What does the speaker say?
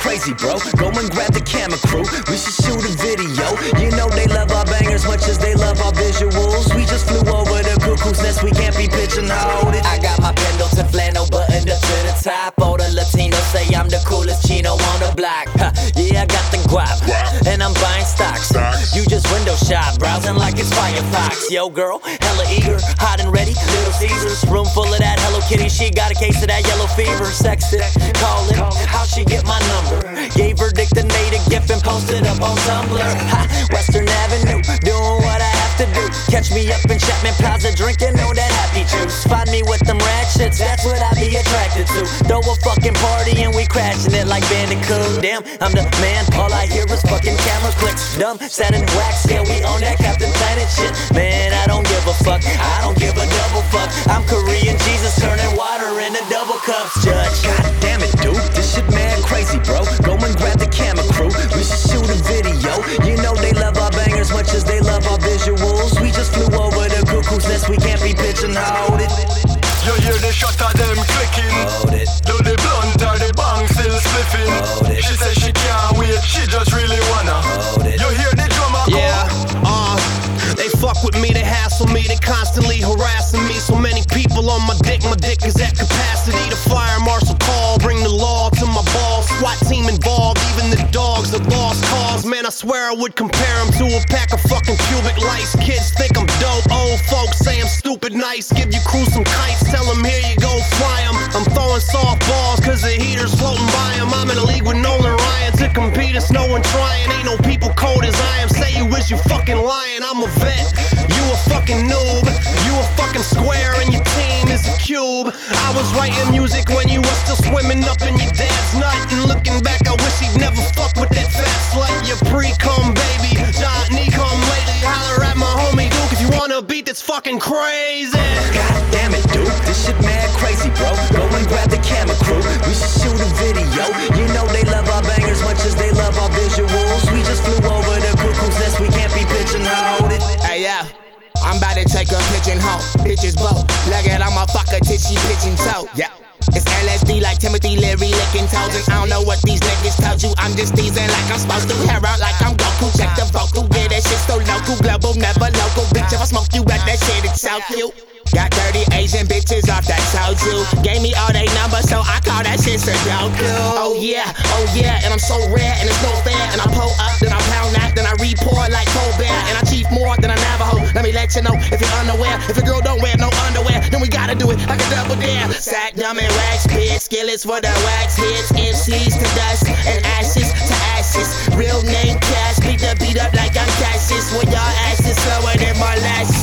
crazy, bro. Go and grab the camera crew, we should shoot a video. You know they love our bangers much as they love our visuals. We just flew over the cuckoo's nest, we can't be pigeonholed. I got my Pendleton flannel buttoned up to the top. All the Latinos say I'm the coolest chino on the block. Yeah, I got the guap, and I'm buying stocks. You just window shop, browsing like it's Firefox. Yo girl, hella eager, hot and ready, Little Caesars. Room full of that Hello Kitty, she got a case of that yellow fever. Sexted, call it, how she get my number? Gave her Dick the Native gift and posted up on Tumblr. Western Avenue, doing what I have to do. Catch me up in Chapman Plaza drinking all that happy juice. Find me with them ratchets, that's what I be attracted to. Throw a fucking party and we crashing it like Bandicoot. Damn, I'm the man, all I hear is fucking camera clicks. Dumb, satin wax, yeah we on that Captain Planet shit. Man, I don't give a fuck, I don't give a double fuck. I'm Korean Jesus turning water into double cups, Judge. God damn it, dude, this shit mad crazy, bro. Go and grab the camera crew, we should shoot a video. You know they love our bangers much as they love our visuals. We just flew over the cuckoo's nest, we can't be pigeonholed. You hear the shot of them clicking. Do the blunt or the bang still spliffing. She says she can't wait, she just really wanna. You hear the drummer go. They fuck with me, they hassle me, they constantly harassing me. So many people on my dick is at capacity. The fire marshal call, bring the law to my balls. SWAT team involved, even the dogs are lost cause. Man, I swear I would compare them to a pack of fucking cubic lights. Kids think I'm dope, old folks say I'm stupid nice. Give you crew some kites, tell them here you go, fly them. I'm throwing softballs cause the heater's floating by them. I'm in a league with Nolan Ryan to compete, it's no one trying. Ain't no people cold as I am, say you wish you fucking lying. I'm a vet, you a fucking noob. You a fucking square and your team is a cube. I was writing music when you were still swimming up in your dad's nut. And looking back, I wish he'd never fuck with that fat slut. You pre-cum baby, Johnny come lately. Holler at my homie Duke if you wanna beat that's fucking crazy. God damn it, dude, this shit mad crazy, bro. Go and grab the camera crew, we should shoot a video. You know they love our bangers much as they love our visuals. We just flew over the cuckoo's nest, we can't be pigeonholed. Hey, yeah. I'm about to take a pigeon home, bitches boat. Look at I'm a fucker till she pigeon toe. Yeah. It's LSD like Timothy Leary licking toes. And I don't know what these niggas told you. I'm just teasing like I'm supposed to. Hair out like I'm Goku. Check the vocal. Yeah, that shit so local. Global, never local. Bitch, if I smoke you at that shit, it's so cute. Got 30 Asian bitches off that soju. Gave me all they numbers, so I call that shit Sudoku. Oh yeah, and I'm so rare, and it's no fair. And I pull up, then I pound that, then I report like Colbert. And I chief more than a Navajo. Let me let you know if you're unaware. If a girl don't wear no underwear, then we gotta do it like a double dare. Sack, dumb, and wax pit. Skillets for the wax hits. MCs to dust, and ashes to ashes. Real name Cash, beat up like I'm Cassius. When y'all asses slower than my lashes.